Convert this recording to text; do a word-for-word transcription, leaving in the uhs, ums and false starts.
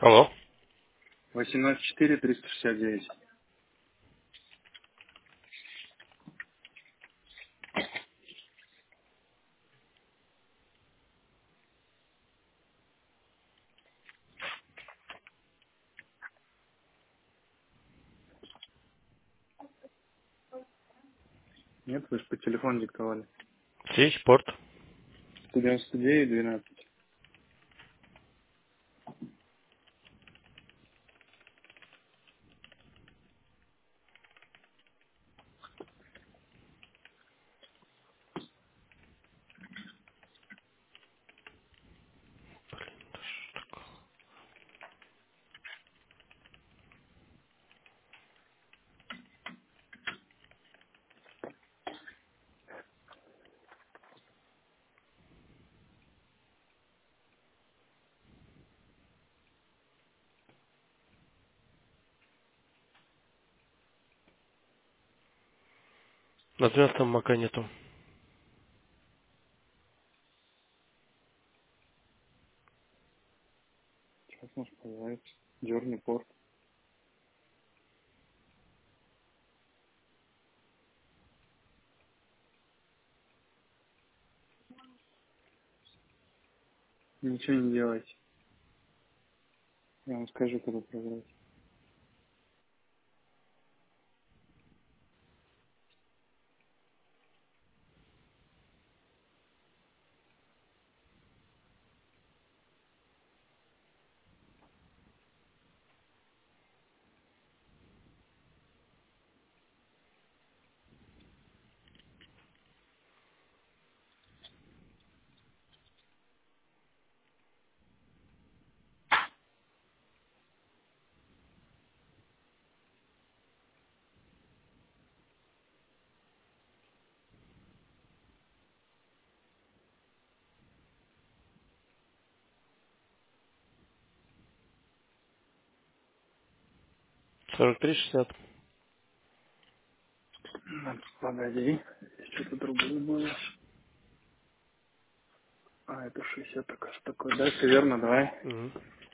Алло. восемнадцать четыре триста шестьдесят девять. Нет, вы же по телефону диктовали. Сеть, порт. сто девяносто девять двенадцать. На двенадцатом мака нету. Сейчас может появится. Дерни порт. Ничего не делайте. Я вам скажу, когда проверять. сорок три шестьдесят. Ну, погоди. Что-то другое было. А, это шестьдесят, так аж такой. Да, все верно, давай. Угу.